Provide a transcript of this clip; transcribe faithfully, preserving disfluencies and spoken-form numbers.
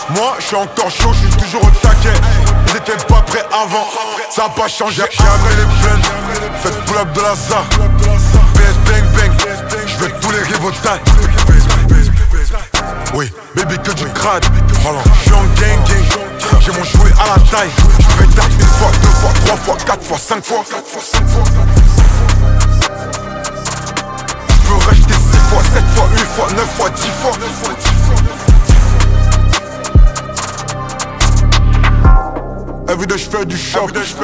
Moi je suis encore chaud, je suis toujours au taquet. Ils étaient pas prêts avant, ça a pas changé. J'ai amené les plaines, faites pull up de la Z A. P S bang bang, je veux tous les rivotins. Oui, baby que du crade. Je suis en gang gang, j'ai mon jouet à la taille. Je vais taper une fois, deux fois, trois fois, quatre fois, cinq fois. Je peux racheter six fois, sept fois, huit fois, neuf fois, dix fois. Everyday je fais du shop.